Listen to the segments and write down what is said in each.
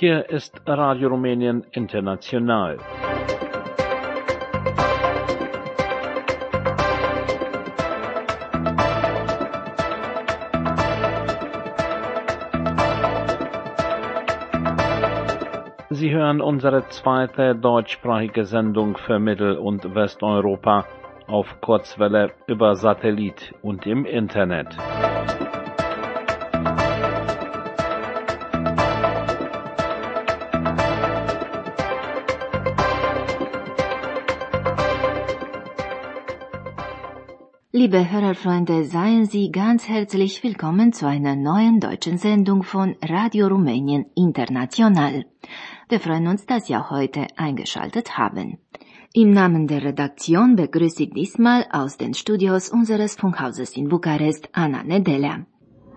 Hier ist Radio Rumänien International. Sie hören unsere zweite deutschsprachige Sendung für Mittel- und Westeuropa auf Kurzwelle über Satellit und im Internet. Liebe Hörerfreunde, seien Sie ganz herzlich willkommen zu einer neuen deutschen Sendung von Radio Rumänien International. Wir freuen uns, dass Sie auch heute eingeschaltet haben. Im Namen der Redaktion begrüße ich diesmal aus den Studios unseres Funkhauses in Bukarest Anna Nedelea.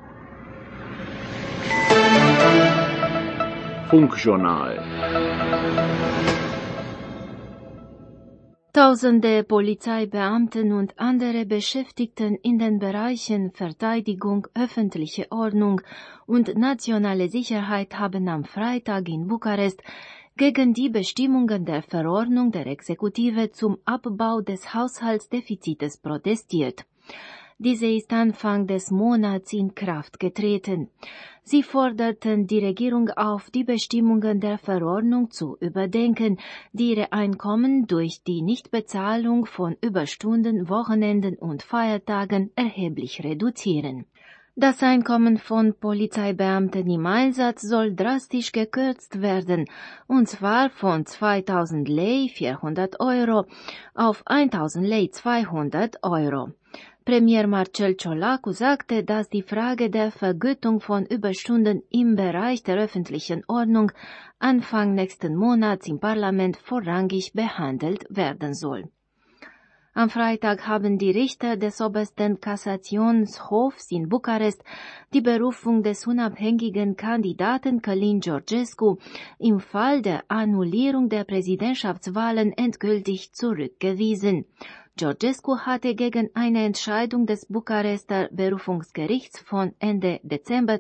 Funkjournal. Tausende Polizeibeamten und andere Beschäftigten in den Bereichen Verteidigung, öffentliche Ordnung und nationale Sicherheit haben am Freitag in Bukarest gegen die Bestimmungen der Verordnung der Exekutive zum Abbau des Haushaltsdefizites protestiert. Diese ist Anfang des Monats in Kraft getreten. Sie forderten die Regierung auf, die Bestimmungen der Verordnung zu überdenken, die ihre Einkommen durch die Nichtbezahlung von Überstunden, Wochenenden und Feiertagen erheblich reduzieren. Das Einkommen von Polizeibeamten im Einsatz soll drastisch gekürzt werden, und zwar von 2000 Lei 400 Euro auf 1000 Lei 200 Euro. Premier Marcel Ciolacu sagte, dass die Frage der Vergütung von Überstunden im Bereich der öffentlichen Ordnung Anfang nächsten Monats im Parlament vorrangig behandelt werden soll. Am Freitag haben die Richter des obersten Kassationshofs in Bukarest die Berufung des unabhängigen Kandidaten Călin Georgescu im Fall der Annullierung der Präsidentschaftswahlen endgültig zurückgewiesen. Georgescu hatte gegen eine Entscheidung des Bukarester Berufungsgerichts von Ende Dezember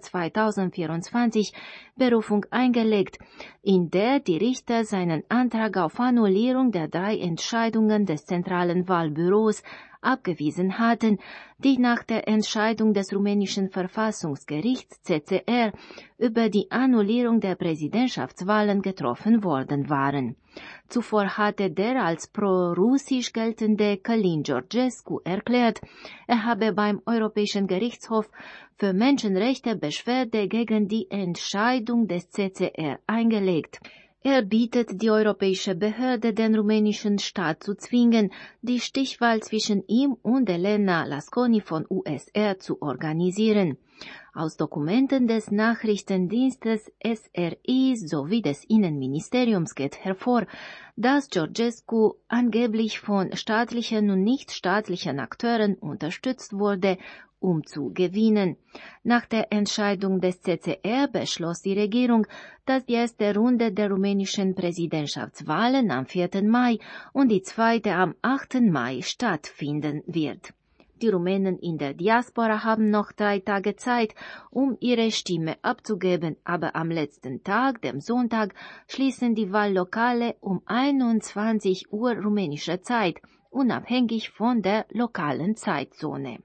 2024 Berufung eingelegt, in der die Richter seinen Antrag auf Annullierung der 3 Entscheidungen des Zentralen Wahlbüros abgewiesen hatten, die nach der Entscheidung des rumänischen Verfassungsgerichts CCR über die Annullierung der Präsidentschaftswahlen getroffen worden waren. Zuvor hatte der als pro-russisch geltende Călin Georgescu erklärt, er habe beim Europäischen Gerichtshof für Menschenrechte Beschwerde gegen die Entscheidung des CCR eingelegt. Er bittet die europäische Behörde, den rumänischen Staat zu zwingen, die Stichwahl zwischen ihm und Elena Lasconi von USR zu organisieren. Aus Dokumenten des Nachrichtendienstes SRI sowie des Innenministeriums geht hervor, dass Georgescu angeblich von staatlichen und nichtstaatlichen Akteuren unterstützt wurde, um zu gewinnen. Nach der Entscheidung des CCR beschloss die Regierung, dass die erste Runde der rumänischen Präsidentschaftswahlen am 4. Mai und die zweite am 8. Mai stattfinden wird. Die Rumänen in der Diaspora haben noch 3 Tage Zeit, um ihre Stimme abzugeben, aber am letzten Tag, dem Sonntag, schließen die Wahllokale um 21 Uhr rumänischer Zeit, unabhängig von der lokalen Zeitzone.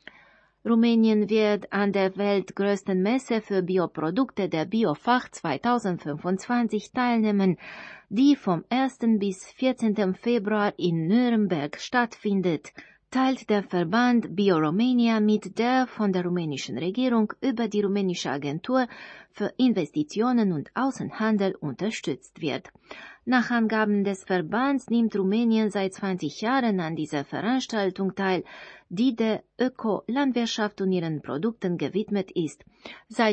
Rumänien wird an der weltgrößten Messe für Bioprodukte der Biofach 2025 teilnehmen, die vom 1. bis 14. Februar in Nürnberg stattfindet, teilt der Verband BioRomania mit, der von der rumänischen Regierung über die rumänische Agentur für Investitionen und Außenhandel unterstützt wird. Nach Angaben des Verbands nimmt Rumänien seit 20 Jahren an dieser Veranstaltung teil, die der Ökolandwirtschaft und ihren Produkten gewidmet ist. Seit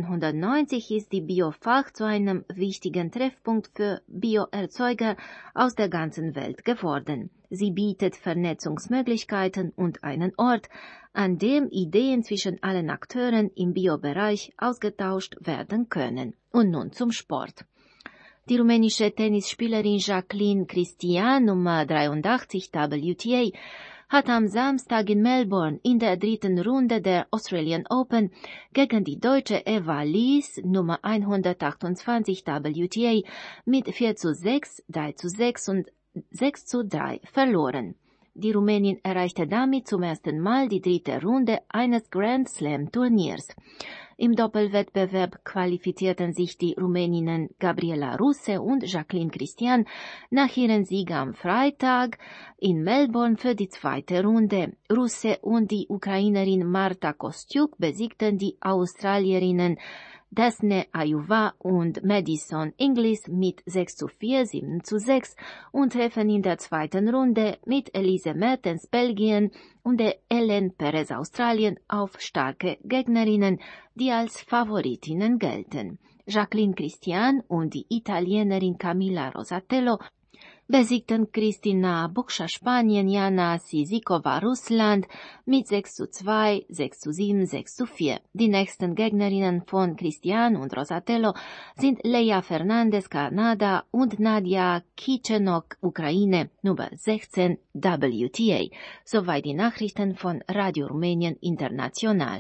1990 ist die Biofach zu einem wichtigen Treffpunkt für Bioerzeuger aus der ganzen Welt geworden. Sie bietet Vernetzungsmöglichkeiten und einen Ort, an dem Ideen zwischen allen Akteuren im Biobereich ausgetauscht werden können. Und nun zum Sport. Die rumänische Tennisspielerin Jacqueline Cristian, Nummer 83 WTA, hat am Samstag in Melbourne in der dritten Runde der Australian Open gegen die deutsche Eva Lies, Nummer 128 WTA, mit 4:6, 3:6 und 6:3 verloren. Die Rumänin erreichte damit zum ersten Mal die dritte Runde eines Grand Slam Turniers. Im Doppelwettbewerb qualifizierten sich die Rumäninnen Gabriela Ruse und Jacqueline Christian nach ihrem Sieg am Freitag in Melbourne für die zweite Runde. Ruse und die Ukrainerin Marta Kostyuk besiegten die Australierinnen Desne Ayuva und Madison Inglis mit 6:4, 7:6 und treffen in der zweiten Runde mit Elise Mertens Belgien und der Ellen Perez Australien auf starke Gegnerinnen, die als Favoritinnen gelten. Jacqueline Christian und die Italienerin Camilla Rosatello besiegten Kristina Bukscha Spanien, Jana Sisikova Russland mit 6:2, 6:7, 6:4. Die nächsten Gegnerinnen von Christian und Rosatello sind Leia Fernandez Kanada und Nadia Kichenok Ukraine, Nummer 16 WTA. Soweit die Nachrichten von Radio Rumänien International.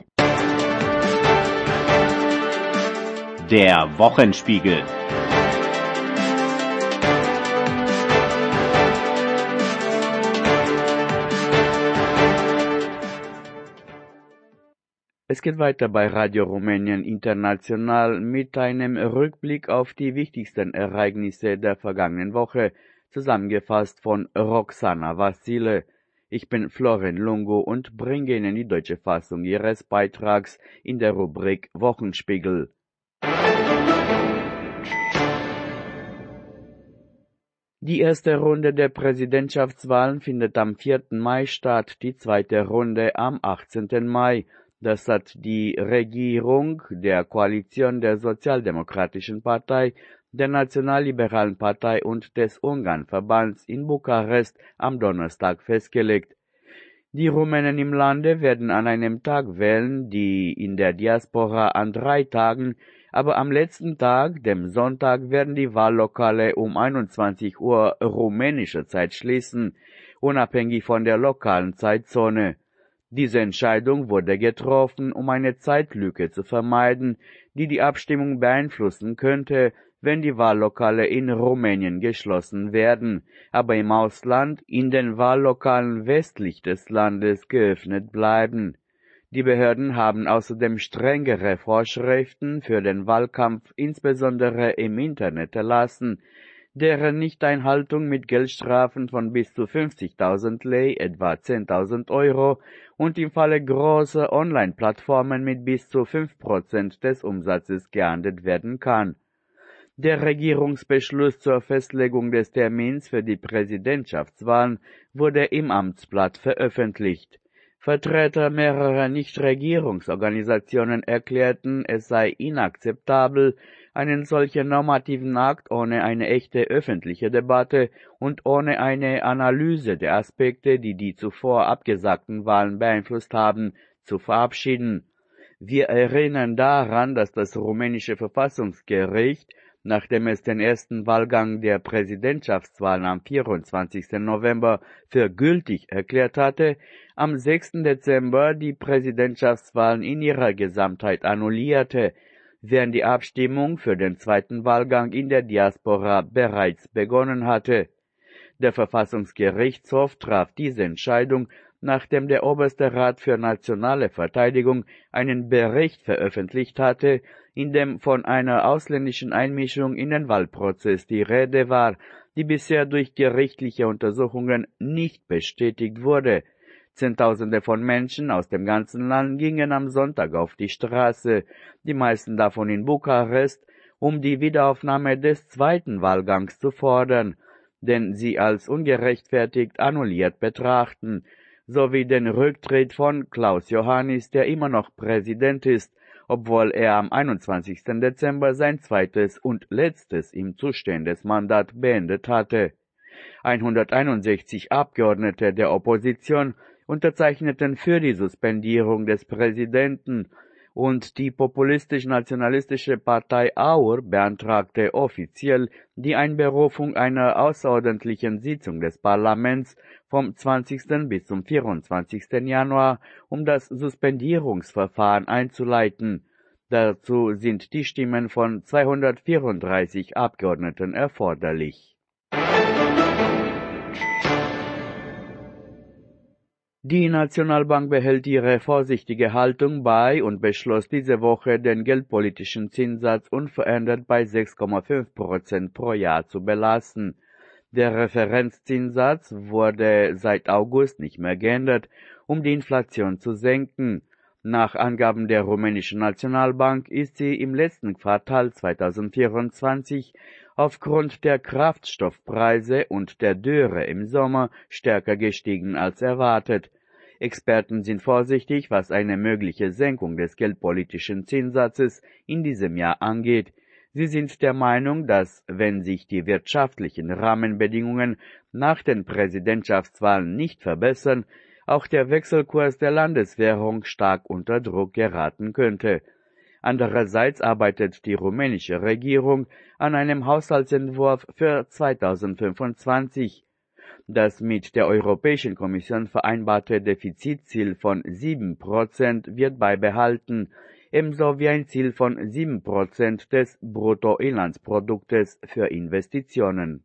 Der Wochenspiegel. Es geht weiter bei Radio Rumänien International mit einem Rückblick auf die wichtigsten Ereignisse der vergangenen Woche, zusammengefasst von Roxana Vassile. Ich bin Florian Lungo und bringe Ihnen die deutsche Fassung Ihres Beitrags in der Rubrik Wochenspiegel. Die erste Runde der Präsidentschaftswahlen findet am 4. Mai statt, die zweite Runde am 18. Mai. Das hat die Regierung der Koalition der Sozialdemokratischen Partei, der Nationalliberalen Partei und des Ungarn-Verbands in Bukarest am Donnerstag festgelegt. Die Rumänen im Lande werden an einem Tag wählen, die in der Diaspora an 3 Tagen, aber am letzten Tag, dem Sonntag, werden die Wahllokale um 21 Uhr rumänischer Zeit schließen, unabhängig von der lokalen Zeitzone. Diese Entscheidung wurde getroffen, um eine Zeitlücke zu vermeiden, die die Abstimmung beeinflussen könnte, wenn die Wahllokale in Rumänien geschlossen werden, aber im Ausland in den Wahllokalen westlich des Landes geöffnet bleiben. Die Behörden haben außerdem strengere Vorschriften für den Wahlkampf insbesondere im Internet erlassen, deren Nichteinhaltung mit Geldstrafen von bis zu 50.000 Lei, etwa 10.000 Euro, und im Falle großer Online-Plattformen mit bis zu 5% des Umsatzes geahndet werden kann. Der Regierungsbeschluss zur Festlegung des Termins für die Präsidentschaftswahlen wurde im Amtsblatt veröffentlicht. Vertreter mehrerer Nichtregierungsorganisationen erklärten, es sei inakzeptabel, einen solchen normativen Akt ohne eine echte öffentliche Debatte und ohne eine Analyse der Aspekte, die die zuvor abgesagten Wahlen beeinflusst haben, zu verabschieden. Wir erinnern daran, dass das rumänische Verfassungsgericht, nachdem es den ersten Wahlgang der Präsidentschaftswahlen am 24. November für gültig erklärt hatte, am 6. Dezember die Präsidentschaftswahlen in ihrer Gesamtheit annullierte, während die Abstimmung für den zweiten Wahlgang in der Diaspora bereits begonnen hatte. Der Verfassungsgerichtshof traf diese Entscheidung, nachdem der Oberste Rat für nationale Verteidigung einen Bericht veröffentlicht hatte, in dem von einer ausländischen Einmischung in den Wahlprozess die Rede war, die bisher durch gerichtliche Untersuchungen nicht bestätigt wurde. Zehntausende von Menschen aus dem ganzen Land gingen am Sonntag auf die Straße, die meisten davon in Bukarest, um die Wiederaufnahme des zweiten Wahlgangs zu fordern, den sie als ungerechtfertigt annulliert betrachten, sowie den Rücktritt von Klaus Iohannis, der immer noch Präsident ist, obwohl er am 21. Dezember sein zweites und letztes ihm zustehendes Mandat beendet hatte. 161 Abgeordnete der Opposition unterzeichneten für die Suspendierung des Präsidenten und die populistisch-nationalistische Partei AUR beantragte offiziell die Einberufung einer außerordentlichen Sitzung des Parlaments vom 20. bis zum 24. Januar, um das Suspendierungsverfahren einzuleiten. Dazu sind die Stimmen von 234 Abgeordneten erforderlich. Die Nationalbank behält ihre vorsichtige Haltung bei und beschloss diese Woche, den geldpolitischen Zinssatz unverändert bei 6,5% pro Jahr zu belassen. Der Referenzzinssatz wurde seit August nicht mehr geändert, um die Inflation zu senken. Nach Angaben der rumänischen Nationalbank ist sie im letzten Quartal 2024 aufgrund der Kraftstoffpreise und der Dürre im Sommer stärker gestiegen als erwartet. Experten sind vorsichtig, was eine mögliche Senkung des geldpolitischen Zinssatzes in diesem Jahr angeht. Sie sind der Meinung, dass, wenn sich die wirtschaftlichen Rahmenbedingungen nach den Präsidentschaftswahlen nicht verbessern, auch der Wechselkurs der Landeswährung stark unter Druck geraten könnte. Andererseits arbeitet die rumänische Regierung an einem Haushaltsentwurf für 2025. Das mit der Europäischen Kommission vereinbarte Defizitziel von 7% wird beibehalten, ebenso wie ein Ziel von 7% des Bruttoinlandsproduktes für Investitionen.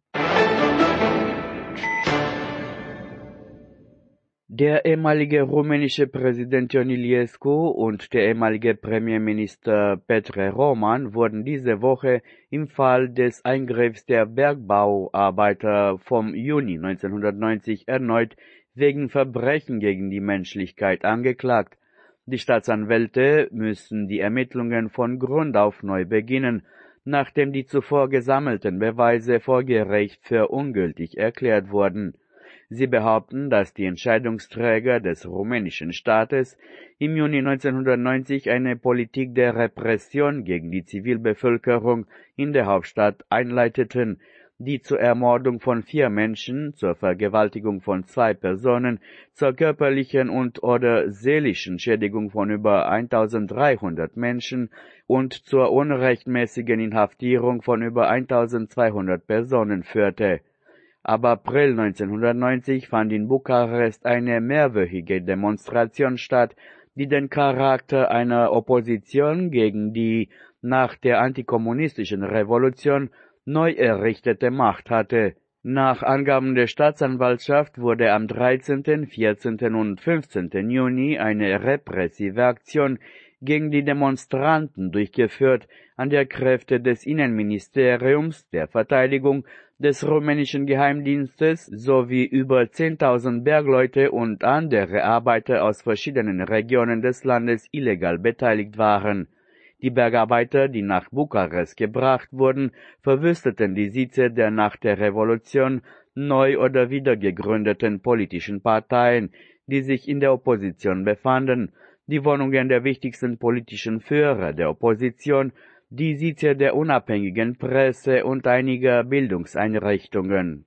Der ehemalige rumänische Präsident Ion Iliescu und der ehemalige Premierminister Petre Roman wurden diese Woche im Fall des Eingriffs der Bergbauarbeiter vom Juni 1990 erneut wegen Verbrechen gegen die Menschlichkeit angeklagt. Die Staatsanwälte müssen die Ermittlungen von Grund auf neu beginnen, nachdem die zuvor gesammelten Beweise vor Gericht für ungültig erklärt wurden. Sie behaupten, dass die Entscheidungsträger des rumänischen Staates im Juni 1990 eine Politik der Repression gegen die Zivilbevölkerung in der Hauptstadt einleiteten, die zur Ermordung von 4 Menschen, zur Vergewaltigung von 2 Personen, zur körperlichen und/oder seelischen Schädigung von über 1300 Menschen und zur unrechtmäßigen Inhaftierung von über 1200 Personen führte. Ab April 1990 fand in Bukarest eine mehrwöchige Demonstration statt, die den Charakter einer Opposition gegen die nach der antikommunistischen Revolution neu errichtete Macht hatte. Nach Angaben der Staatsanwaltschaft wurde am 13., 14. und 15. Juni eine repressive Aktion gegen die Demonstranten durchgeführt, an der Kräfte des Innenministeriums, der Verteidigung, des rumänischen Geheimdienstes sowie über 10.000 Bergleute und andere Arbeiter aus verschiedenen Regionen des Landes illegal beteiligt waren. Die Bergarbeiter, die nach Bukarest gebracht wurden, verwüsteten die Sitze der nach der Revolution neu oder wieder gegründeten politischen Parteien, die sich in der Opposition befanden, die Wohnungen der wichtigsten politischen Führer der Opposition, die Sitze der unabhängigen Presse und einiger Bildungseinrichtungen.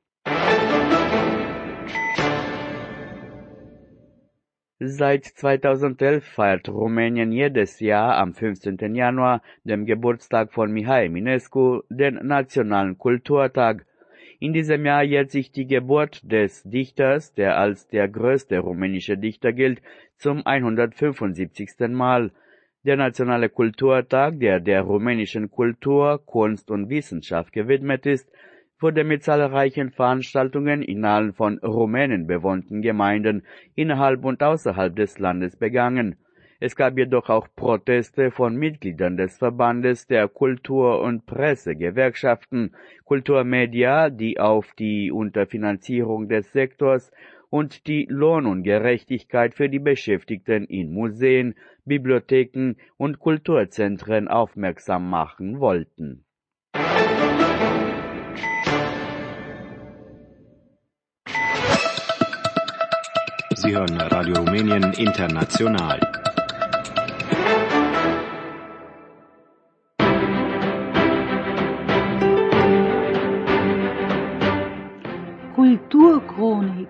Seit 2011 feiert Rumänien jedes Jahr am 15. Januar, dem Geburtstag von Mihai Eminescu, den Nationalen Kulturtag. In diesem Jahr jährt sich die Geburt des Dichters, der als der größte rumänische Dichter gilt, zum 175. Mal. Der Nationale Kulturtag, der der rumänischen Kultur, Kunst und Wissenschaft gewidmet ist, wurde mit zahlreichen Veranstaltungen in allen von Rumänen bewohnten Gemeinden innerhalb und außerhalb des Landes begangen. Es gab jedoch auch Proteste von Mitgliedern des Verbandes der Kultur- und Pressegewerkschaften Kulturmedia, die auf die Unterfinanzierung des Sektors und die Lohnungerechtigkeit für die Beschäftigten in Museen, Bibliotheken und Kulturzentren aufmerksam machen wollten. Sie hören Radio Rumänien International. Kulturchronik.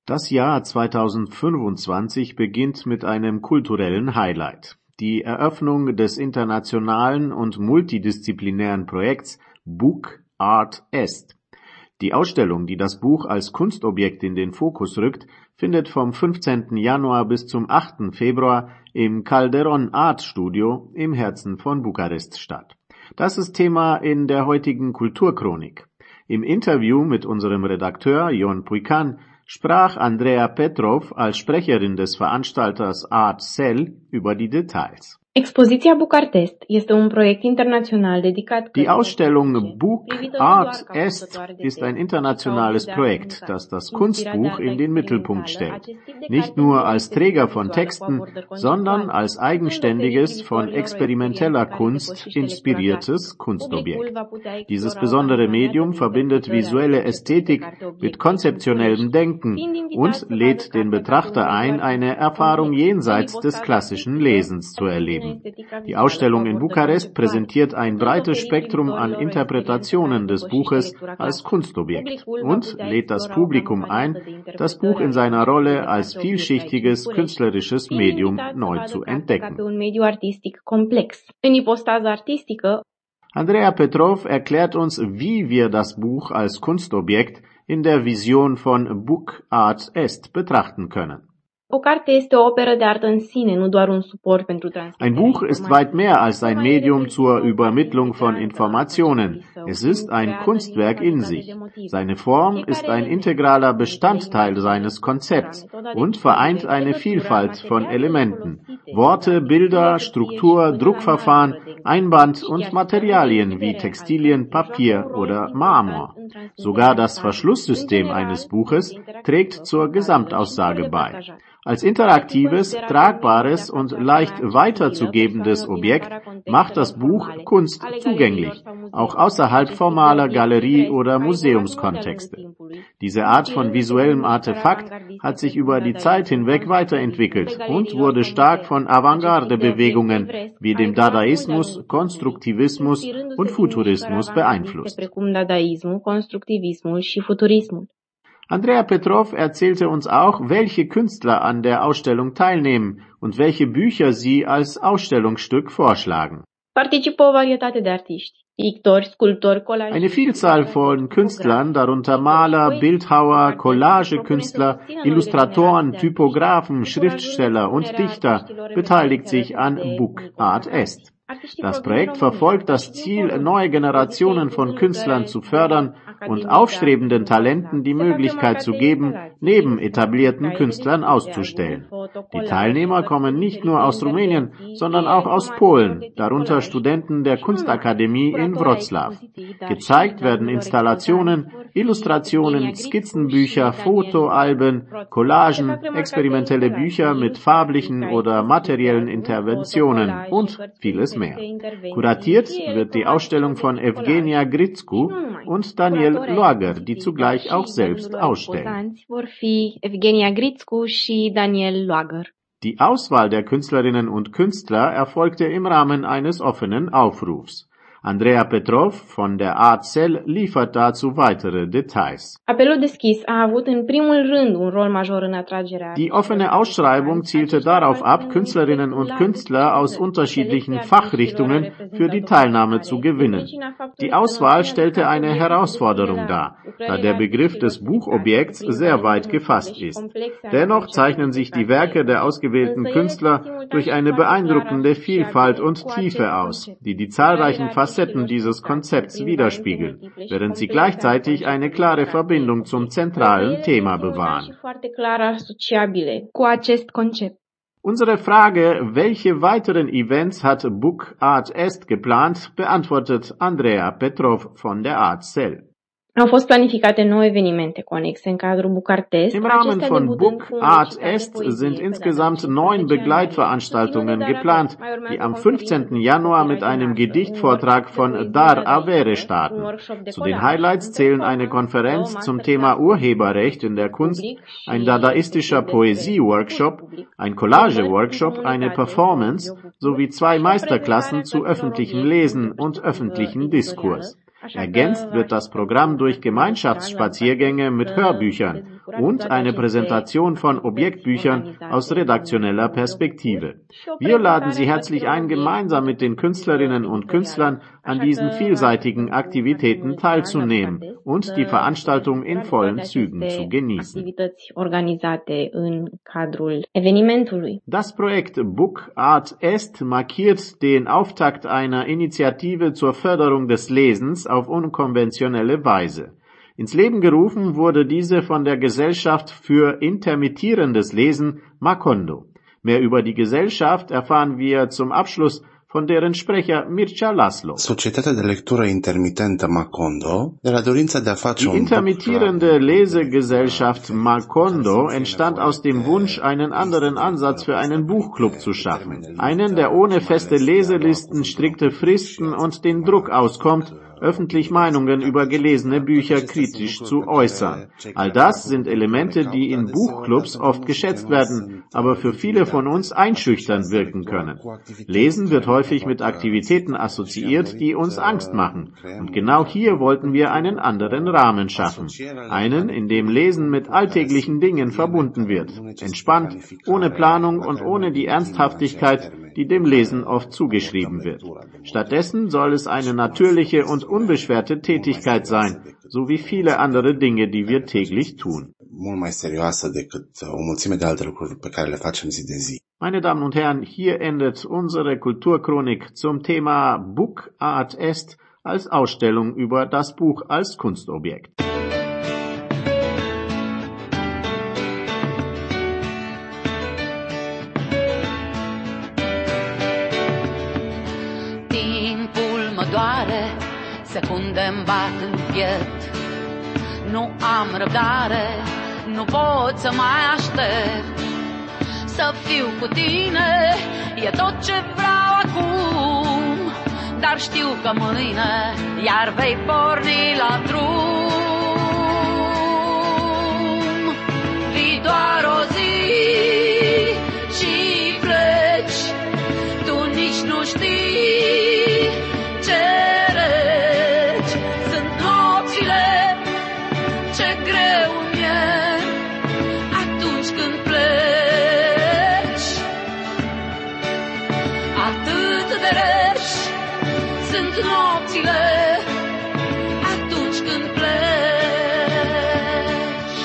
Das Jahr 2025 beginnt mit einem kulturellen Highlight: die Eröffnung des internationalen und multidisziplinären Projekts Book Art Est. Die Ausstellung, die das Buch als Kunstobjekt in den Fokus rückt, findet vom 15. Januar bis zum 8. Februar im Calderon Art Studio im Herzen von Bukarest statt. Das ist Thema in der heutigen Kulturchronik. Im Interview mit unserem Redakteur Ion Puican sprach Andreea Petrov als Sprecherin des Veranstalters Art Cell über die Details. Expoziția Book Art Est este un proiect international dedicat. Die Ausstellung Book Art Est ist ein internationales Projekt, das das Kunstbuch in den Mittelpunkt stellt. Nicht nur als Träger von Texten, sondern als eigenständiges, von experimenteller Kunst inspiriertes Kunstobjekt. Dieses besondere Medium verbindet visuelle Ästhetik mit konzeptionellem Denken und lädt den Betrachter ein, eine Erfahrung jenseits des klassischen Lesens zu erleben. Die Ausstellung in Bukarest präsentiert ein breites Spektrum an Interpretationen des Buches als Kunstobjekt und lädt das Publikum ein, das Buch in seiner Rolle als vielschichtiges künstlerisches Medium neu zu entdecken. Andreea Petrov erklärt uns, wie wir das Buch als Kunstobjekt in der Vision von Book Art Est betrachten können. Ein Buch ist weit mehr als ein Medium zur Übermittlung von Informationen. Es ist ein Kunstwerk in sich. Seine Form ist ein integraler Bestandteil seines Konzepts und vereint eine Vielfalt von Elementen: Worte, Bilder, Struktur, Druckverfahren, Einband und Materialien wie Textilien, Papier oder Marmor. Sogar das Verschlusssystem eines Buches trägt zur Gesamtaussage bei. Als interaktives, tragbares und leicht weiterzugebendes Objekt macht das Buch Kunst zugänglich, auch außerhalb formaler Galerie- oder Museumskontexte. Diese Art von visuellem Artefakt hat sich über die Zeit hinweg weiterentwickelt und wurde stark von Avantgarde-Bewegungen wie dem Dadaismus, Konstruktivismus und Futurismus beeinflusst. Andreea Petrov erzählte uns auch, welche Künstler an der Ausstellung teilnehmen und welche Bücher sie als Ausstellungsstück vorschlagen. Eine Vielzahl von Künstlern, darunter Maler, Bildhauer, Collagekünstler, Illustratoren, Typografen, Schriftsteller und Dichter, beteiligt sich an Book Art Est. Das Projekt verfolgt das Ziel, neue Generationen von Künstlern zu fördern und aufstrebenden Talenten die Möglichkeit zu geben, neben etablierten Künstlern auszustellen. Die Teilnehmer kommen nicht nur aus Rumänien, sondern auch aus Polen, darunter Studenten der Kunstakademie in Wrocław. Gezeigt werden Installationen, Illustrationen, Skizzenbücher, Fotoalben, Collagen, experimentelle Bücher mit farblichen oder materiellen Interventionen und vieles mehr. Kuratiert wird die Ausstellung von Evgenia Gritscu und Daniel Loager, die zugleich auch selbst ausstellen. Die Auswahl der Künstlerinnen und Künstler erfolgte im Rahmen eines offenen Aufrufs. Andreea Petrov von der Art Cell liefert dazu weitere Details. Die offene Ausschreibung zielte darauf ab, Künstlerinnen und Künstler aus unterschiedlichen Fachrichtungen für die Teilnahme zu gewinnen. Die Auswahl stellte eine Herausforderung dar, da der Begriff des Buchobjekts sehr weit gefasst ist. Dennoch zeichnen sich die Werke der ausgewählten Künstler durch eine beeindruckende Vielfalt und Tiefe aus, die die zahlreichen Facetten dieses Konzepts widerspiegeln, während sie gleichzeitig eine klare Verbindung zum zentralen Thema bewahren. Unsere Frage, welche weiteren Events hat Book Art Est geplant, beantwortet Andreea Petrov von der Art Cell. Au fost planificate 9 evenimente conexe în cadrul Book Art Est. Im Rahmen von Book Art Est sind insgesamt 9 Begleitveranstaltungen geplant, die am 15. Januar mit einem Gedichtvortrag von Dar Avere starten. Zu den Highlights zählen eine Konferenz zum Thema Urheberrecht in der Kunst, ein dadaistischer Poesie-Workshop, ein Collage-Workshop, eine Performance sowie 2 Meisterklassen zu öffentlichem Lesen und öffentlichen Diskurs. Ergänzt wird das Programm durch Gemeinschaftsspaziergänge mit Hörbüchern und eine Präsentation von Objektbüchern aus redaktioneller Perspektive. Wir laden Sie herzlich ein, gemeinsam mit den Künstlerinnen und Künstlern an diesen vielseitigen Aktivitäten teilzunehmen und die Veranstaltung in vollen Zügen zu genießen. Das Projekt Book Art Est markiert den Auftakt einer Initiative zur Förderung des Lesens auf unkonventionelle Weise. Ins Leben gerufen wurde diese von der Gesellschaft für intermittierendes Lesen Macondo. Mehr über die Gesellschaft erfahren wir zum Abschluss von deren Sprecher Mircea Laszlo. Societatea de lectură intermitentă Macondo, de la dorința de a face Die intermittierende Lesegesellschaft Macondo entstand aus dem Wunsch, einen anderen Ansatz für einen Buchclub zu schaffen. Einen, der ohne feste Leselisten, strikte Fristen und den Druck auskommt, öffentlich Meinungen über gelesene Bücher kritisch zu äußern. All das sind Elemente, die in Buchclubs oft geschätzt werden, aber für viele von uns einschüchternd wirken können. Lesen wird häufig mit Aktivitäten assoziiert, die uns Angst machen. Und genau hier wollten wir einen anderen Rahmen schaffen. Einen, in dem Lesen mit alltäglichen Dingen verbunden wird. Entspannt, ohne Planung und ohne die Ernsthaftigkeit, die dem Lesen oft zugeschrieben wird. Stattdessen soll es eine natürliche und unbeschwerte Tätigkeit sein, so wie viele andere Dinge, die wir täglich tun. Meine Damen und Herren, hier endet unsere Kulturchronik zum Thema Book Art Est als Ausstellung über das Buch als Kunstobjekt. Secunde-mi bat în piept, nu am răbdare, nu pot să mai aștept. Să fiu cu tine e tot ce vreau acum, dar știu că mâine iar vei porni la drum. Vii doar o zi și pleci, tu nici nu știi ce nopțile atunci când pleci.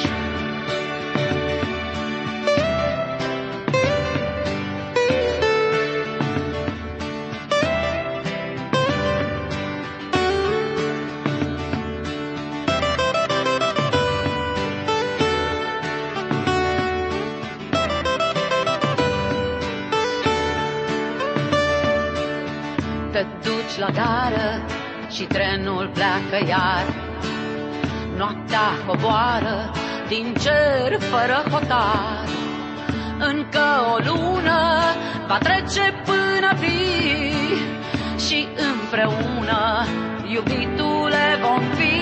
Te duci la gară și trenul pleacă iar. Noaptea coboară din cer fără hotar. Încă o lună va trece până vii și împreună, iubitule, vom fi.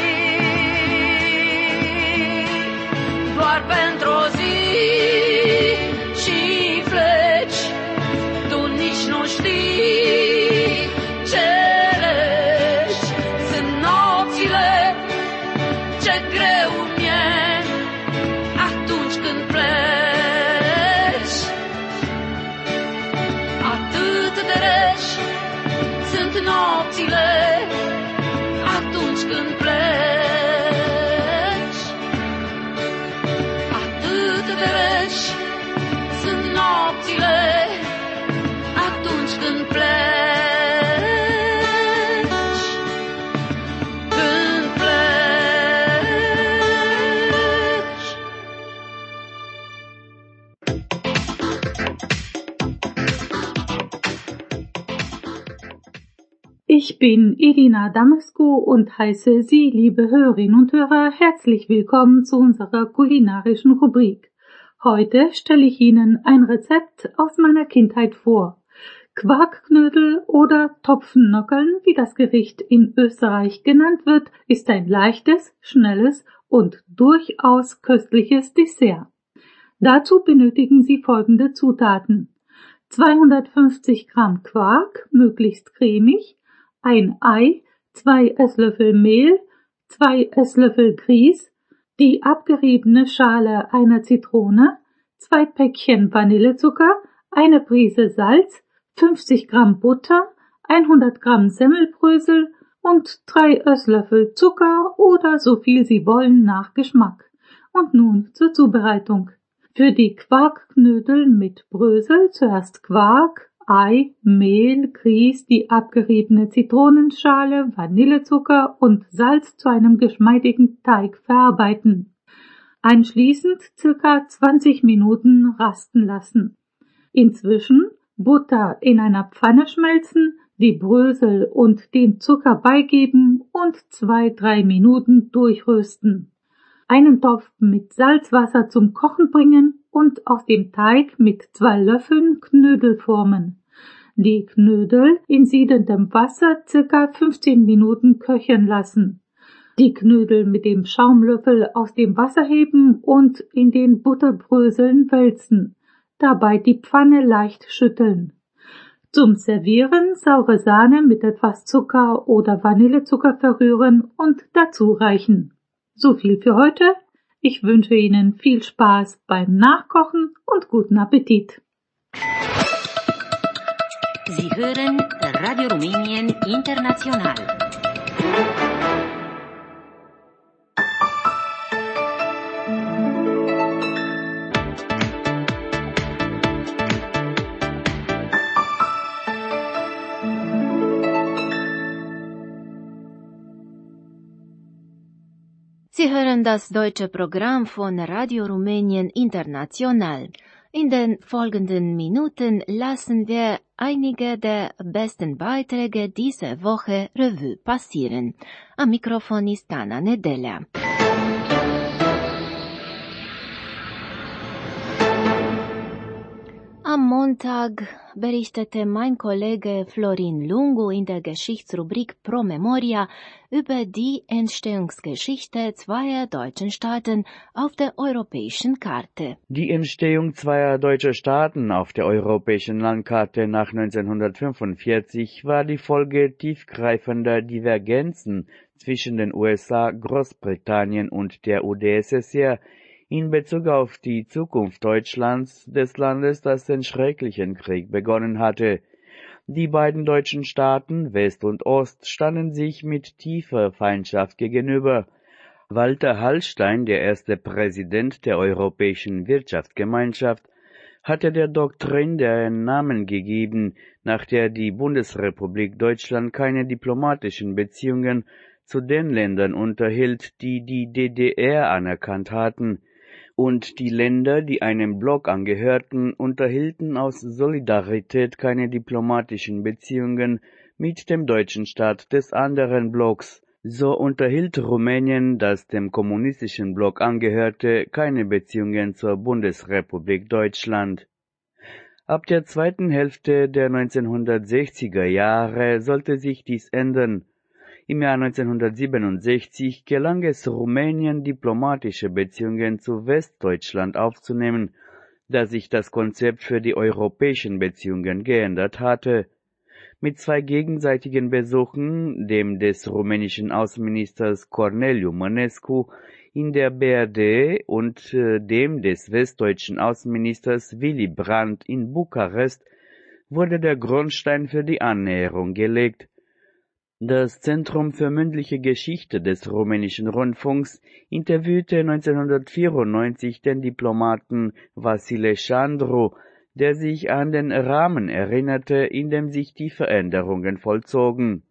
Doar pentru o zi și pleci, tu nici nu știi ce legi sunt nopțile, ce greu mi-e atunci când pleci. Atât de reci sunt nopțile atunci când pleci. Atât de reci sunt nopțile atunci când pleci. Ich bin Irina Damescu und heiße Sie, liebe Hörerinnen und Hörer, herzlich willkommen zu unserer kulinarischen Rubrik. Heute stelle ich Ihnen ein Rezept aus meiner Kindheit vor. Quarkknödel oder Topfennockeln, wie das Gericht in Österreich genannt wird, ist ein leichtes, schnelles und durchaus köstliches Dessert. Dazu benötigen Sie folgende Zutaten: 250 Gramm Quark, möglichst cremig, ein Ei, 2 Esslöffel Mehl, 2 Esslöffel Grieß, die abgeriebene Schale einer Zitrone, 2 Päckchen Vanillezucker, 1 Prise Salz, 50 Gramm Butter, 100 Gramm Semmelbrösel und 3 Esslöffel Zucker oder so viel Sie wollen nach Geschmack. Und nun zur Zubereitung. Für die Quarkknödel mit Brösel zuerst Quark, Ei, Mehl, Grieß, die abgeriebene Zitronenschale, Vanillezucker und Salz zu einem geschmeidigen Teig verarbeiten. Anschließend ca. 20 Minuten rasten lassen. Inzwischen Butter in einer Pfanne schmelzen, die Brösel und den Zucker beigeben und 2-3 Minuten durchrösten. Einen Topf mit Salzwasser zum Kochen bringen und aus dem Teig mit 2 Löffeln Knödel formen. Die Knödel in siedendem Wasser ca. 15 Minuten köcheln lassen. Die Knödel mit dem Schaumlöffel aus dem Wasser heben und in den Butterbröseln wälzen. Dabei die Pfanne leicht schütteln. Zum Servieren saure Sahne mit etwas Zucker oder Vanillezucker verrühren und dazu reichen. So viel für heute. Ich wünsche Ihnen viel Spaß beim Nachkochen und guten Appetit. Sie hören Radio Rumänien International. Sie hören das deutsche Programm von Radio Rumänien International. In den folgenden Minuten lassen wir einige der besten Beiträge dieser Woche Revue passieren. Am Mikrofon ist Anna Nedelea. Am Montag berichtete mein Kollege Florin Lungu in der Geschichtsrubrik Pro Memoria über die Entstehungsgeschichte zweier deutschen Staaten auf der europäischen Karte. Die Entstehung zweier deutscher Staaten auf der europäischen Landkarte nach 1945 war die Folge tiefgreifender Divergenzen zwischen den USA, Großbritannien und der UdSSR in Bezug auf die Zukunft Deutschlands, des Landes, das den schrecklichen Krieg begonnen hatte. Die beiden deutschen Staaten, West und Ost, standen sich mit tiefer Feindschaft gegenüber. Walter Hallstein, der erste Präsident der Europäischen Wirtschaftsgemeinschaft, hatte der Doktrin den Namen gegeben, nach der die Bundesrepublik Deutschland keine diplomatischen Beziehungen zu den Ländern unterhielt, die die DDR anerkannt hatten. Und die Länder, die einem Block angehörten, unterhielten aus Solidarität keine diplomatischen Beziehungen mit dem deutschen Staat des anderen Blocks. So unterhielt Rumänien, das dem kommunistischen Block angehörte, keine Beziehungen zur Bundesrepublik Deutschland. Ab der zweiten Hälfte der 1960er Jahre sollte sich dies ändern. Im Jahr 1967 gelang es Rumänien, diplomatische Beziehungen zu Westdeutschland aufzunehmen, da sich das Konzept für die europäischen Beziehungen geändert hatte. Mit 2 gegenseitigen Besuchen, dem des rumänischen Außenministers Corneliu Mănescu in der BRD und dem des westdeutschen Außenministers Willy Brandt in Bukarest, wurde der Grundstein für die Annäherung gelegt. Das Zentrum für mündliche Geschichte des rumänischen Rundfunks interviewte 1994 den Diplomaten Vasile Șandru, der sich an den Rahmen erinnerte, in dem sich die Veränderungen vollzogen.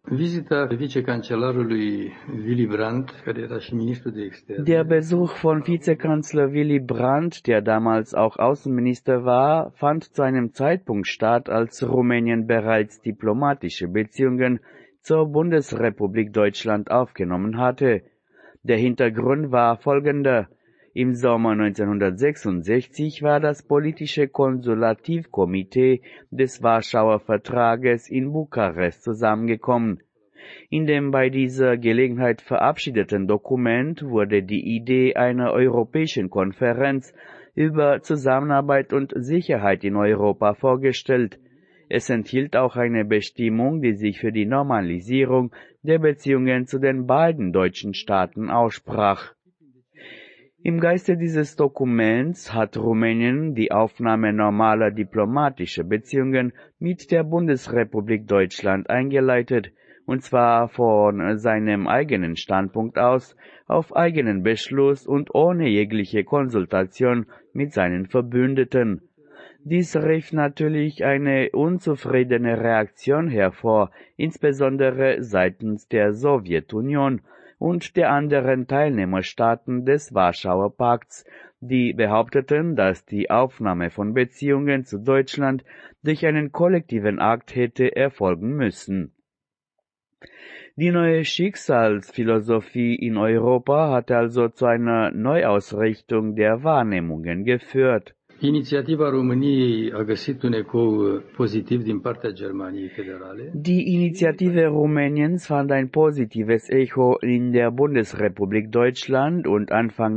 Der Besuch von Vizekanzler Willy Brandt, der damals auch Außenminister war, fand zu einem Zeitpunkt statt, als Rumänien bereits diplomatische Beziehungen zur Bundesrepublik Deutschland aufgenommen hatte. Der Hintergrund war folgender: Im Sommer 1966 war das politische Konsulativkomitee des Warschauer Vertrages in Bukarest zusammengekommen. In dem bei dieser Gelegenheit verabschiedeten Dokument wurde die Idee einer europäischen Konferenz über Zusammenarbeit und Sicherheit in Europa vorgestellt. Es enthielt auch eine Bestimmung, die sich für die Normalisierung der Beziehungen zu den beiden deutschen Staaten aussprach. Im Geiste dieses Dokuments hat Rumänien die Aufnahme normaler diplomatischer Beziehungen mit der Bundesrepublik Deutschland eingeleitet, und zwar von seinem eigenen Standpunkt aus, auf eigenen Beschluss und ohne jegliche Konsultation mit seinen Verbündeten. Dies rief natürlich eine unzufriedene Reaktion hervor, insbesondere seitens der Sowjetunion und der anderen Teilnehmerstaaten des Warschauer Pakts, die behaupteten, dass die Aufnahme von Beziehungen zu Deutschland durch einen kollektiven Akt hätte erfolgen müssen. Die neue Schicksalsphilosophie in Europa hatte also zu einer Neuausrichtung der Wahrnehmungen geführt. Inițiativa României a găsit un ecou pozitiv din partea Germaniei Federale. Die Initiative Rumäniens fand ein positives Echo in der Bundesrepublik Deutschland und Anfang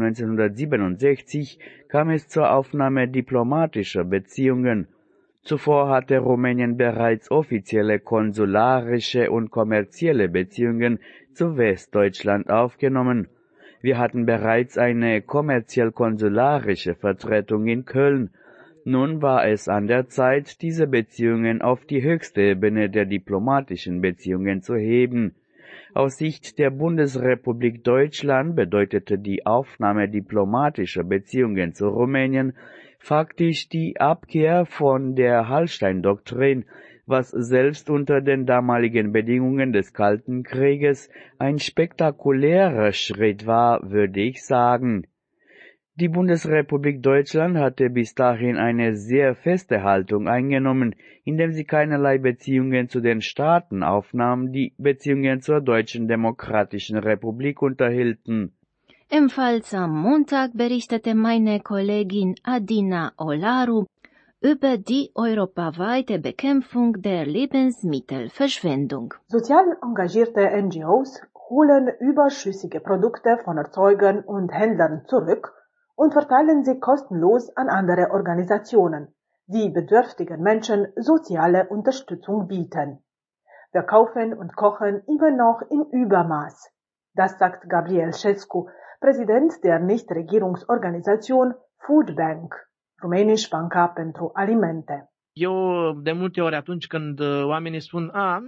1967 kam es zur Aufnahme diplomatischer Beziehungen. Zuvor hatte Rumänien bereits offizielle konsularische und kommerzielle Beziehungen zu Westdeutschland aufgenommen. Wir hatten bereits eine kommerziell-konsularische Vertretung in Köln. Nun war es an der Zeit, diese Beziehungen auf die höchste Ebene der diplomatischen Beziehungen zu heben. Aus Sicht der Bundesrepublik Deutschland bedeutete die Aufnahme diplomatischer Beziehungen zu Rumänien faktisch die Abkehr von der Hallstein-Doktrin, was selbst unter den damaligen Bedingungen des Kalten Krieges ein spektakulärer Schritt war, würde ich sagen. Die Bundesrepublik Deutschland hatte bis dahin eine sehr feste Haltung eingenommen, indem sie keinerlei Beziehungen zu den Staaten aufnahm, die Beziehungen zur Deutschen Demokratischen Republik unterhielten. Ebenfalls am Montag berichtete meine Kollegin Adina Olaru über die europaweite Bekämpfung der Lebensmittelverschwendung. Sozial engagierte NGOs holen überschüssige Produkte von Erzeugern und Händlern zurück und verteilen sie kostenlos an andere Organisationen, die bedürftigen Menschen soziale Unterstützung bieten. Wir kaufen und kochen immer noch in Übermaß. Das sagt Gabriel Șescu, Präsident der Nichtregierungsorganisation Food Bank, rumänisch Banca pentru Alimente. Eu, de multe ori atunci când oamenii spun,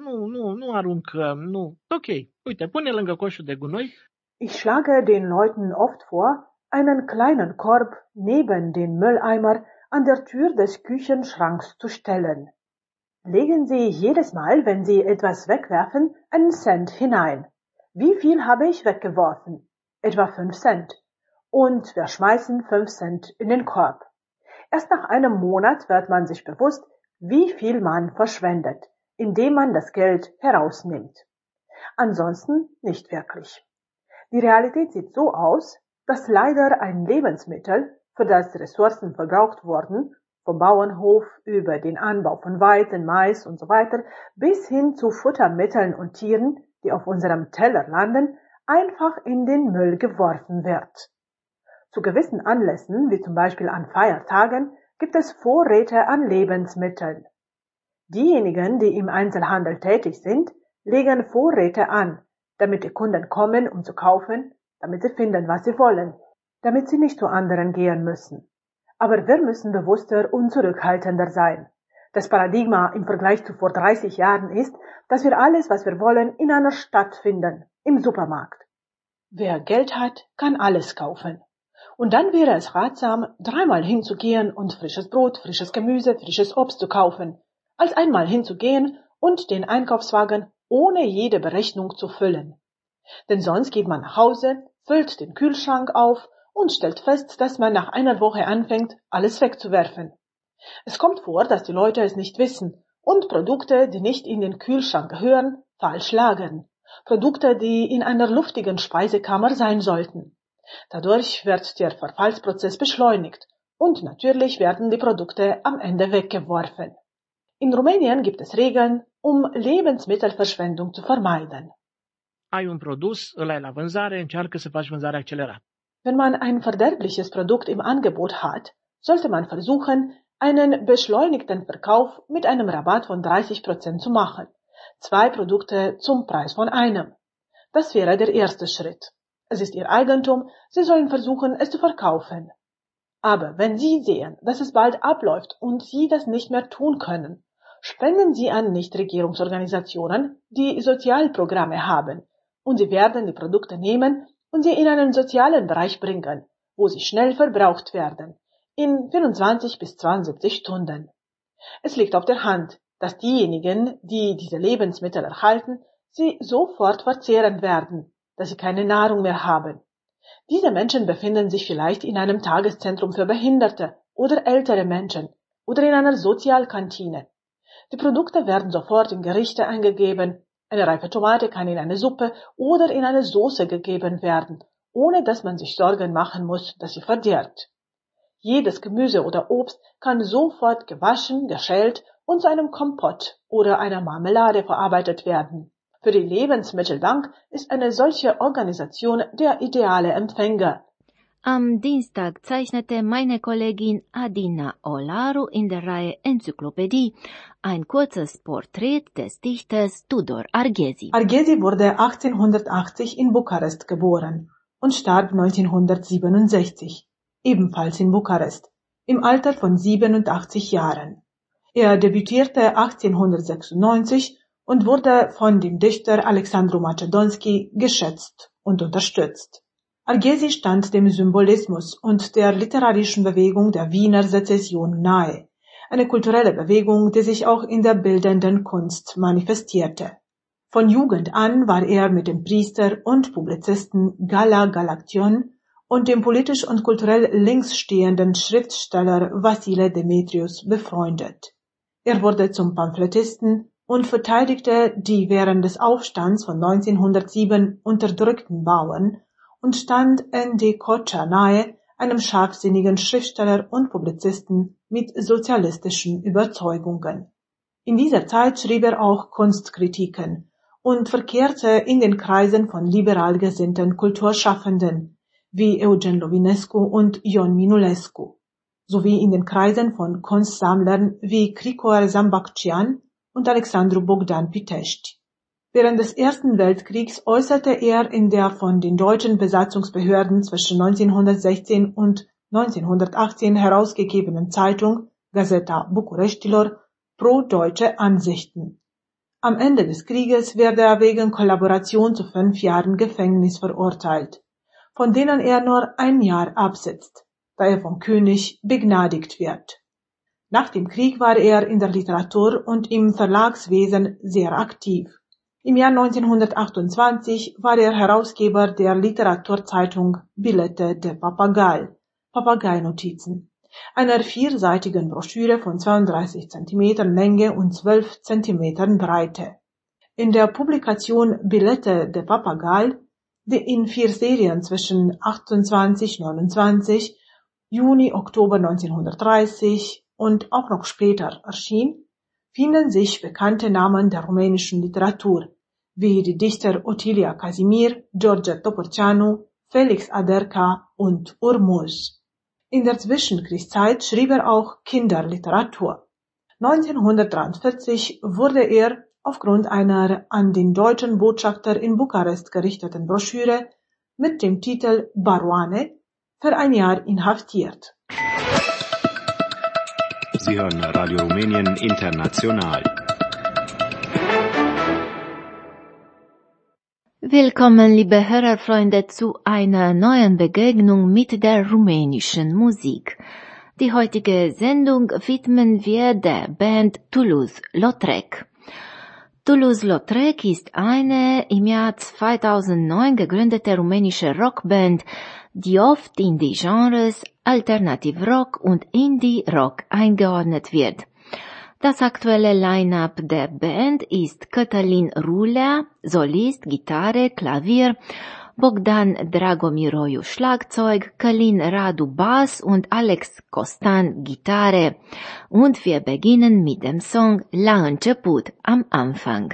nu aruncăm, nu, ok, uite, pune lângă coșul de gunoi. Ich schlage den Leuten oft vor, einen kleinen Korb neben den Mülleimer an der Tür des Küchenschranks zu stellen. Legen Sie jedes Mal, wenn Sie etwas wegwerfen, einen Cent hinein. Wie viel habe ich weggeworfen? Etwa 5 Cent. Und wir schmeißen 5 Cent in den Korb. Erst nach einem Monat wird man sich bewusst, wie viel man verschwendet, indem man das Geld herausnimmt. Ansonsten nicht wirklich. Die Realität sieht so aus, dass leider ein Lebensmittel, für das Ressourcen verbraucht wurden, vom Bauernhof über den Anbau von Weizen, Mais und so weiter, bis hin zu Futtermitteln und Tieren, die auf unserem Teller landen, einfach in den Müll geworfen wird. Zu gewissen Anlässen, wie zum Beispiel an Feiertagen, gibt es Vorräte an Lebensmitteln. Diejenigen, die im Einzelhandel tätig sind, legen Vorräte an, damit die Kunden kommen, um zu kaufen, damit sie finden, was sie wollen, damit sie nicht zu anderen gehen müssen. Aber wir müssen bewusster und zurückhaltender sein. Das Paradigma im Vergleich zu vor 30 Jahren ist, dass wir alles, was wir wollen, in einer Stadt finden, im Supermarkt. Wer Geld hat, kann alles kaufen. Und dann wäre es ratsam, 3-mal hinzugehen und frisches Brot, frisches Gemüse, frisches Obst zu kaufen, als einmal hinzugehen und den Einkaufswagen ohne jede Berechnung zu füllen. Denn sonst geht man nach Hause, füllt den Kühlschrank auf und stellt fest, dass man nach einer Woche anfängt, alles wegzuwerfen. Es kommt vor, dass die Leute es nicht wissen und Produkte, die nicht in den Kühlschrank gehören, falsch lagern. Produkte, die in einer luftigen Speisekammer sein sollten. Dadurch wird der Verfallsprozess beschleunigt und natürlich werden die Produkte am Ende weggeworfen. In Rumänien gibt es Regeln, um Lebensmittelverschwendung zu vermeiden. Ai un produs, îl ai la vânzare, încearcă să faci vânzarea accelerată. Wenn man ein verderbliches Produkt im Angebot hat, sollte man versuchen, einen beschleunigten Verkauf mit einem Rabatt von 30% zu machen. 2 Produkte zum Preis von einem. Das wäre der erste Schritt. Es ist ihr Eigentum, sie sollen versuchen, es zu verkaufen. Aber wenn Sie sehen, dass es bald abläuft und Sie das nicht mehr tun können, spenden Sie an Nichtregierungsorganisationen, die Sozialprogramme haben, und sie werden die Produkte nehmen und sie in einen sozialen Bereich bringen, wo sie schnell verbraucht werden, in 24 bis 72 Stunden. Es liegt auf der Hand, dass diejenigen, die diese Lebensmittel erhalten, sie sofort verzehren werden, dass sie keine Nahrung mehr haben. Diese Menschen befinden sich vielleicht in einem Tageszentrum für Behinderte oder ältere Menschen oder in einer Sozialkantine. Die Produkte werden sofort in Gerichte eingegeben. Eine reife Tomate kann in eine Suppe oder in eine Soße gegeben werden, ohne dass man sich Sorgen machen muss, dass sie verdirbt. Jedes Gemüse oder Obst kann sofort gewaschen, geschält und zu einem Kompott oder einer Marmelade verarbeitet werden. Für die Lebensmittelbank ist eine solche Organisation der ideale Empfänger. Am Dienstag zeichnete meine Kollegin Adina Olaru in der Reihe Enzyklopädie ein kurzes Porträt des Dichters Tudor Arghezi. Arghezi wurde 1880 in Bukarest geboren und starb 1967, ebenfalls in Bukarest, im Alter von 87 Jahren. Er debütierte 1896 und wurde von dem Dichter Alexandru Macedonski geschätzt und unterstützt. Arghezi stand dem Symbolismus und der literarischen Bewegung der Wiener Sezession nahe, eine kulturelle Bewegung, die sich auch in der bildenden Kunst manifestierte. Von Jugend an war er mit dem Priester und Publizisten Gala Galaktion und dem politisch und kulturell links stehenden Schriftsteller Vassile Demetrius befreundet. Er wurde zum Pamphletisten und verteidigte die während des Aufstands von 1907 unterdrückten Bauern und stand N.D. Kocha nahe, einem scharfsinnigen Schriftsteller und Publizisten mit sozialistischen Überzeugungen. In dieser Zeit schrieb er auch Kunstkritiken und verkehrte in den Kreisen von liberal gesinnten Kulturschaffenden wie Eugen Lovinescu und Ion Minulescu, sowie in den Kreisen von Kunstsammlern wie Grigor Sambakcian und Alexandru Bogdan Pitești. Während des Ersten Weltkriegs äußerte er in der von den deutschen Besatzungsbehörden zwischen 1916 und 1918 herausgegebenen Zeitung Gazeta Bucureștilor pro-deutsche Ansichten. Am Ende des Krieges wurde er wegen Kollaboration zu 5 Jahren Gefängnis verurteilt, von denen er nur 1 Jahr absitzt, da er vom König begnadigt wird. Nach dem Krieg war er in der Literatur und im Verlagswesen sehr aktiv. Im Jahr 1928 war er Herausgeber der Literaturzeitung Bilete de Papagall, Papagei-Notizen, einer 4-seitigen Broschüre von 32 cm Länge und 12 cm Breite. In der Publikation Bilete de Papagall, die in 4 Serien zwischen 28-29, Juni-Oktober 1930 und auch noch später erschien, finden sich bekannte Namen der rumänischen Literatur, wie die Dichter Otilia Casimir, George Topârceanu, Felix Aderca und Urmuz. In der Zwischenkriegszeit schrieb er auch Kinderliteratur. 1943 wurde er aufgrund einer an den deutschen Botschafter in Bukarest gerichteten Broschüre mit dem Titel Baroane für 1 Jahr inhaftiert. Sie hören Radio Rumänien International. Willkommen, liebe Hörerfreunde, zu einer neuen Begegnung mit der rumänischen Musik. Die heutige Sendung widmen wir der Band Toulouse-Lautrec. Toulouse-Lautrec ist eine im Jahr 2009 gegründete rumänische Rockband, die oft in die Genres Alternative Rock und Indie Rock eingeordnet wird. Das aktuelle Line-up der Band ist Cătălin Rulea, Solist, Gitarre, Klavier, Bogdan Dragomiroiu Schlagzeug, Călin Radu Bass und Alex Costan Gitarre. Und wir beginnen mit dem Song La început, am Anfang.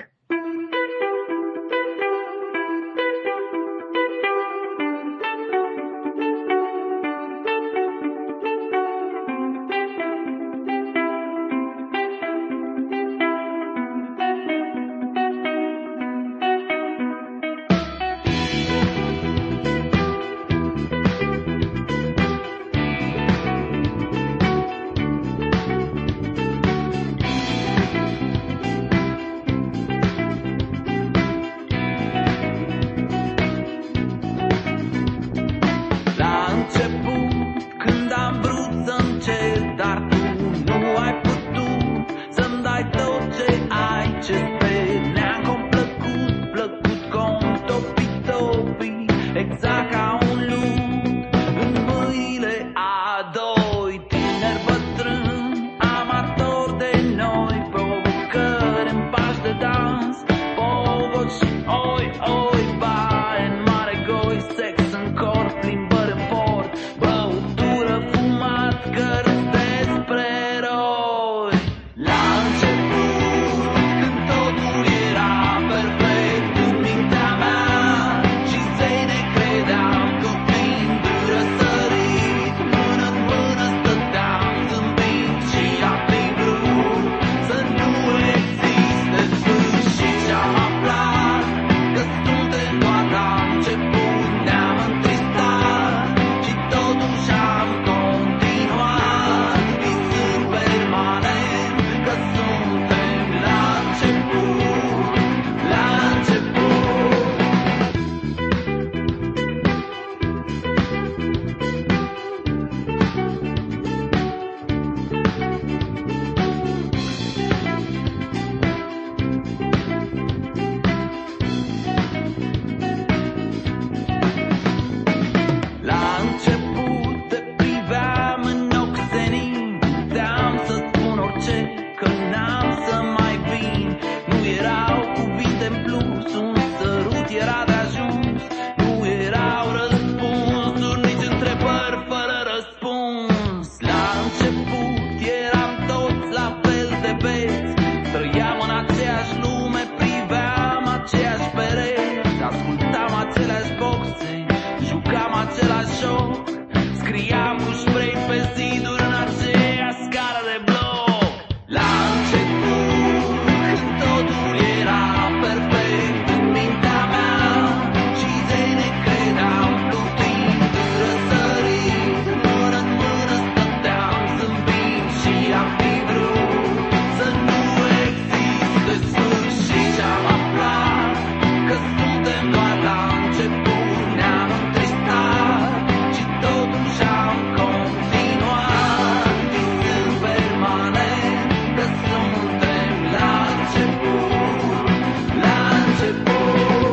era de ajuns. Nu erau răspunsuri, nici întrebări fără răspuns. La început eram toți la fel de beți, trăiam în aceeași lume, priveam aceeași pereți, ascultam aceleași boxe, jucam același joc, scriam cu spray pe ziduri în aceeași scară de bloc. La început, când totul era perfect în mintea mea, și zene credeam plutind, răsărit, mână în mână stăteam zâmbind și am fi vrut să nu existe sfârșit. Și-am aflat că suntem doar la început, ne-am întristat și totuși am continuat, visând permanent că suntem la început, la început.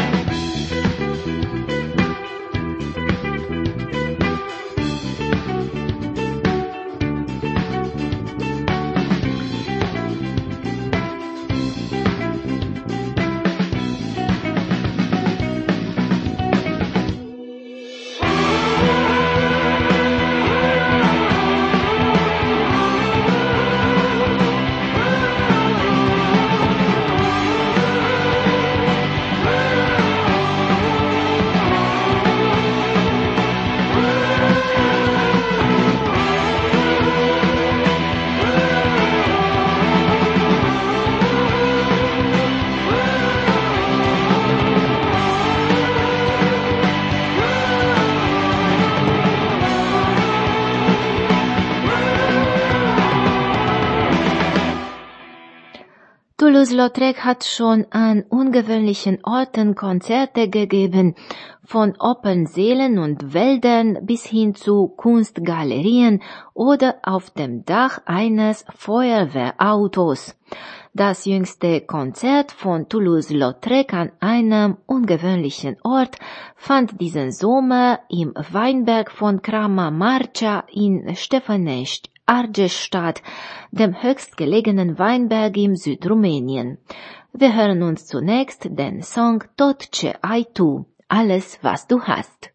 Toulouse-Lautrec hat schon an ungewöhnlichen Orten Konzerte gegeben, von Opernsälen und Wäldern bis hin zu Kunstgalerien oder auf dem Dach eines Feuerwehrautos. Das jüngste Konzert von Toulouse-Lautrec an einem ungewöhnlichen Ort fand diesen Sommer im Weinberg von Crama Marcea in Stefanești-Argeș statt, dem höchstgelegenen Weinberg im Südrumänien. Wir hören uns zunächst den Song Tot ce ai tu, alles was du hast.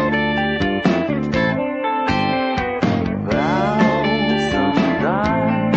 Vreau să-mi dai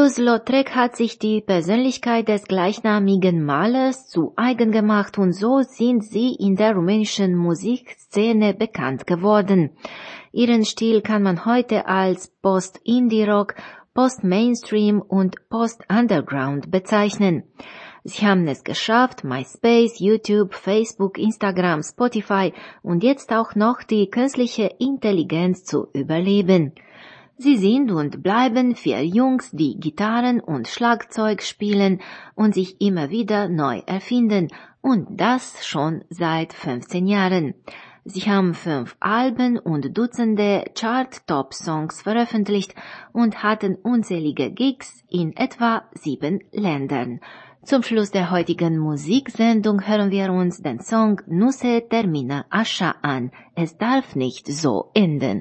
Toulouse-Lautrec hat sich die Persönlichkeit des gleichnamigen Malers zu eigen gemacht und so sind sie in der rumänischen Musikszene bekannt geworden. Ihren Stil kann man heute als Post-Indie-Rock, Post-Mainstream und Post-Underground bezeichnen. Sie haben es geschafft, MySpace, YouTube, Facebook, Instagram, Spotify und jetzt auch noch die künstliche Intelligenz zu überleben. Sie sind und bleiben 4 Jungs, die Gitarren und Schlagzeug spielen und sich immer wieder neu erfinden, und das schon seit 15 Jahren. Sie haben 5 Alben und Dutzende Chart-Top-Songs veröffentlicht und hatten unzählige Gigs in etwa 7 Ländern. Zum Schluss der heutigen Musiksendung hören wir uns den Song Nu se termina așa an. Es darf nicht so enden.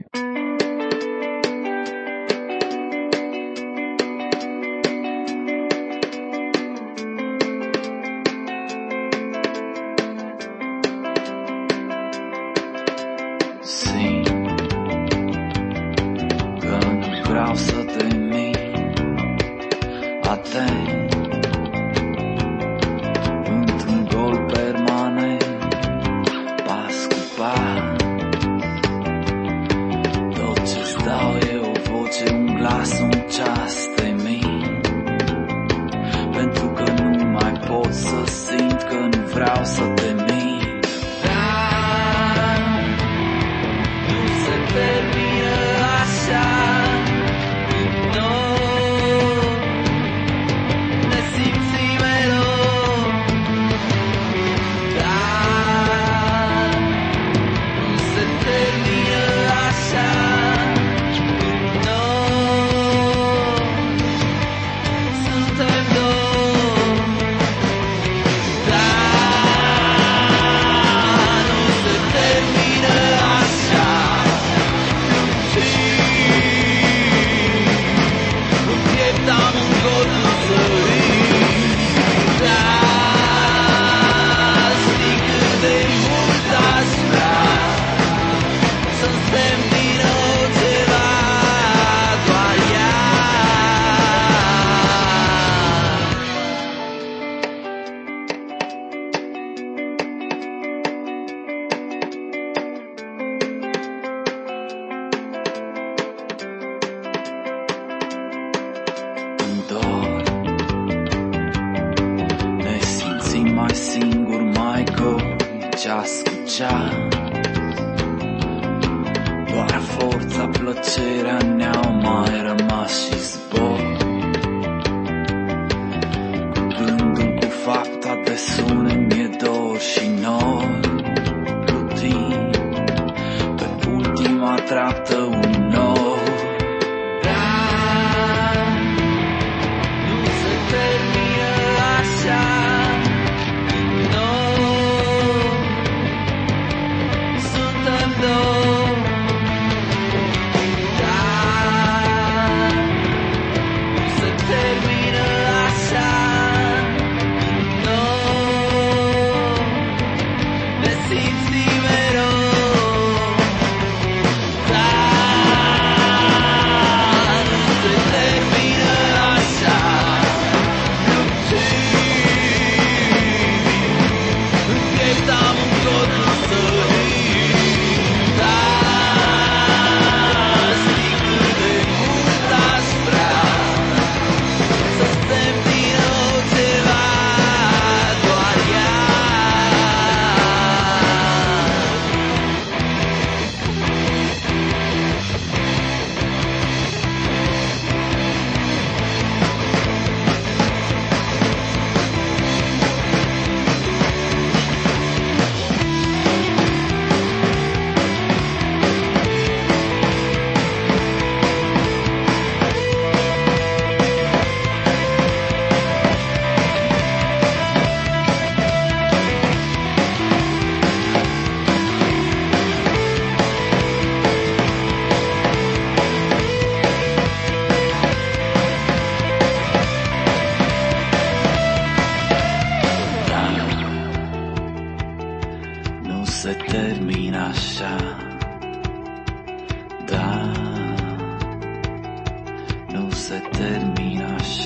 se termina.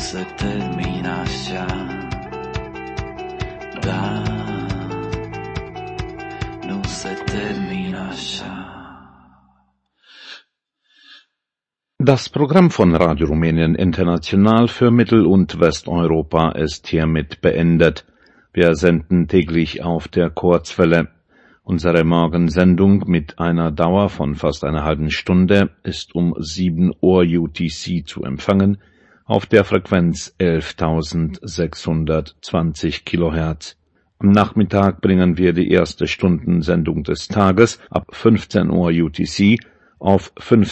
se termina ya. No se termina ya. Das Programm von Radio Rumänien International für Mittel- und Westeuropa ist hiermit beendet. Wir senden täglich auf der Kurzwelle. Unsere Morgensendung mit einer Dauer von fast einer halben Stunde ist um 7 Uhr UTC zu empfangen auf der Frequenz 11.620 Kilohertz. Am Nachmittag bringen wir die erste Stundensendung des Tages ab 15 Uhr UTC auf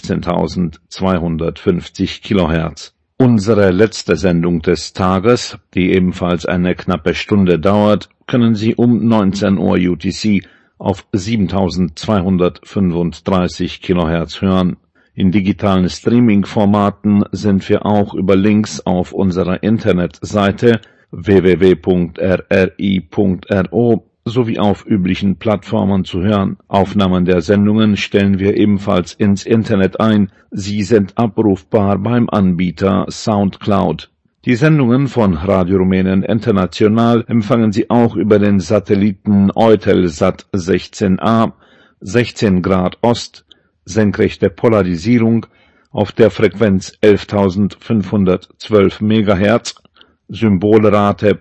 15.250 Kilohertz. Unsere letzte Sendung des Tages, die ebenfalls eine knappe Stunde dauert, können Sie um 19 Uhr UTC auf 7.235 Kilohertz hören. In digitalen Streaming-Formaten sind wir auch über Links auf unserer Internetseite www.rri.ro sowie auf üblichen Plattformen zu hören. Aufnahmen der Sendungen stellen wir ebenfalls ins Internet ein. Sie sind abrufbar beim Anbieter Soundcloud. Die Sendungen von Radio Rumänien International empfangen Sie auch über den Satelliten Eutelsat 16A, 16 Grad Ost, senkrechte Polarisierung auf der Frequenz 11.512 MHz, Symbolrate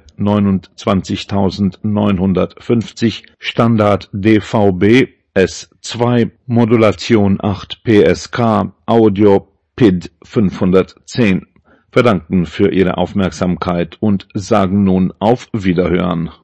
29.950, Standard DVB S2, Modulation 8 PSK, Audio PID 510. Wir danken für Ihre Aufmerksamkeit und sagen nun auf Wiederhören.